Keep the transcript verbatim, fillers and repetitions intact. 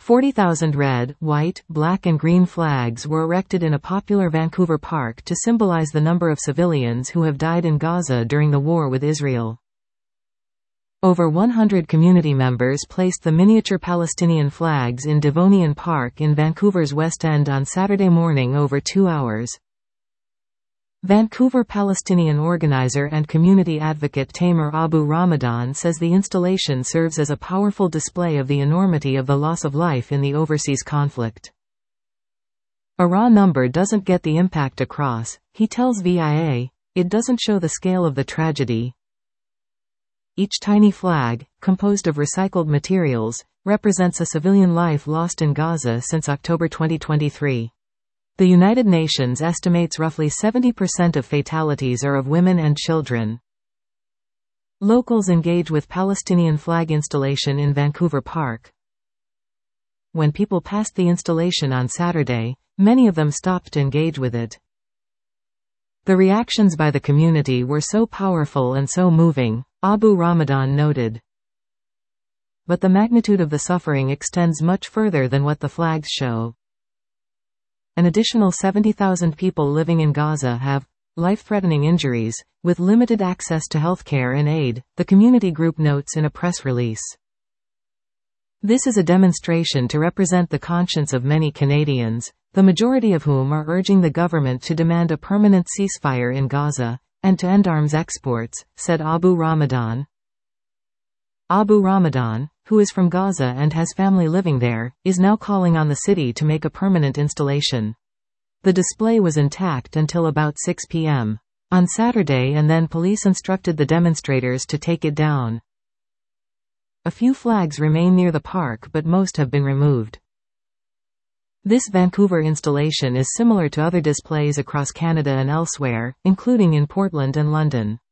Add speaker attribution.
Speaker 1: forty thousand red, white, black and green flags were erected in a popular Vancouver park to symbolize the number of civilians who have died in Gaza during the war with Israel. Over one hundred community members placed the miniature Palestinian flags in Devonian Park in Vancouver's West End on Saturday morning over two hours. Vancouver Palestinian organizer and community advocate Tamer Abu Ramadan says the installation serves as a powerful display of the enormity of the loss of life in the overseas conflict. A raw number doesn't get the impact across, he tells V I A. It doesn't show the scale of the tragedy. Each tiny flag, composed of recycled materials, represents a civilian life lost in Gaza since October twenty twenty-three. The United Nations estimates roughly seventy percent of fatalities are of women and children. Locals engage with Palestinian flag installation in Vancouver Park. When people passed the installation on Saturday, many of them stopped to engage with it. The reactions by the community were so powerful and so moving, Abu Ramadan noted. But the magnitude of the suffering extends much further than what the flags show. An additional seventy thousand people living in Gaza have life-threatening injuries, with limited access to healthcare and aid, the community group notes in a press release. This is a demonstration to represent the conscience of many Canadians, the majority of whom are urging the government to demand a permanent ceasefire in Gaza, and to end arms exports, said Abu Ramadan. Abu Ramadan, who is from Gaza and has family living there, is now calling on the city to make a permanent installation. The display was intact until about six p m on Saturday, and then police instructed the demonstrators to take it down. A few flags remain near the park, but most have been removed. This Vancouver installation is similar to other displays across Canada and elsewhere, including in Portland and London.